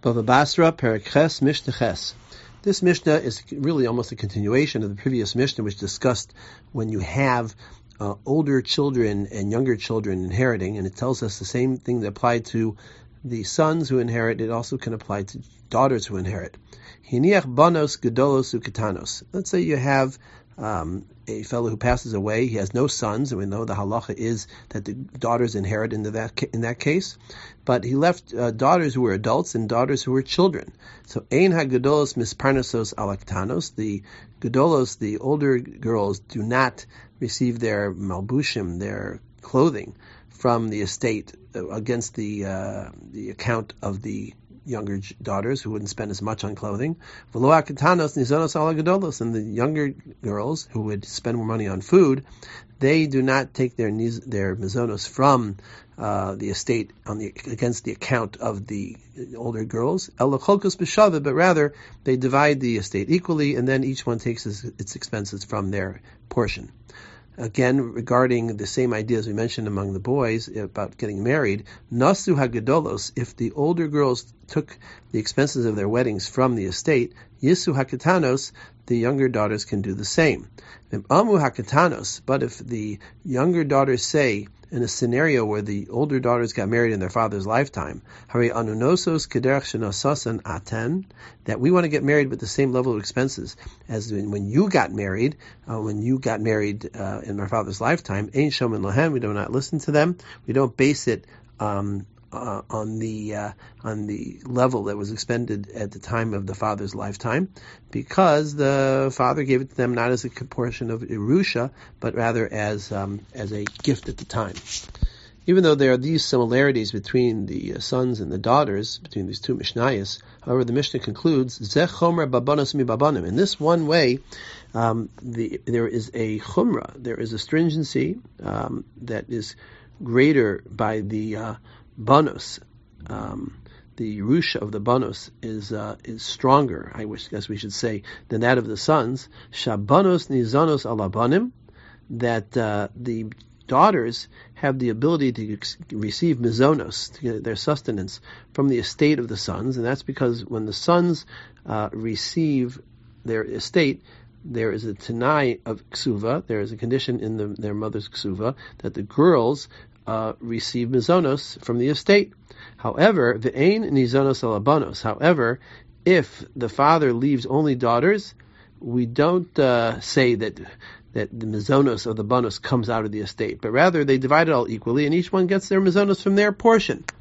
Bava Basra, Perek Ches, Mishnah Ches. This Mishnah is really almost a continuation of the previous Mishnah, which discussed when you have older children and younger children inheriting, and it tells us the same thing that applied to the sons who inherit, it also can apply to daughters who inherit. Hiniach banos gedolos uketanos. Let's say you have a fellow who passes away, he has no sons, and we know the halacha is that the daughters inherit in that case, but he left daughters who were adults and daughters who were children. So ein ha-gedolos misparnasos alaktanos, the gedolos, the older girls, do not receive their malbushim, their clothing, from the estate against the account of the younger daughters who wouldn't spend as much on clothing. And the younger girls who would spend more money on food, they do not take their mizonos from the estate against the account of the older girls. But rather they divide the estate equally, and then each one takes its expenses from their portion. Again, regarding the same ideas we mentioned among the boys about getting married, nasu hagadolos, if the older girls took the expenses of their weddings from the estate, yisu hakatanos, the younger daughters can do the same. Amu hakatanos, but if the younger daughters say, in a scenario where the older daughters got married in their father's lifetime, hari anunosos kederach shenosasan aten, that we want to get married with the same level of expenses as when you got married, in our father's lifetime, ein shomin lohem, we do not listen to them, we don't base it on the level that was expended at the time of the father's lifetime, because the father gave it to them not as a portion of Yerusha, but rather as a gift at the time. Even though there are these similarities between the sons and the daughters, between these two Mishnayos, however, the Mishnah concludes, Zeh chomer babanos mi babanim. In this one way, there is a chumrah, there is a stringency that is greater by the banos. The Yerusha of the banos is stronger, I guess we should say, than that of the sons. Shabanos nizanos alabanim, that the daughters have the ability to receive mizonos, to get their sustenance from the estate of the sons, and that's because when the sons receive their estate, there is a tenai of ksuva, there is a condition in their mother's ksuva, that the girls receive mizonos from the estate. However, ve'ein nizonos alabanos. However, if the father leaves only daughters, we don't say that the mizonos of the banos comes out of the estate, but rather they divide it all equally, and each one gets their mizonos from their portion.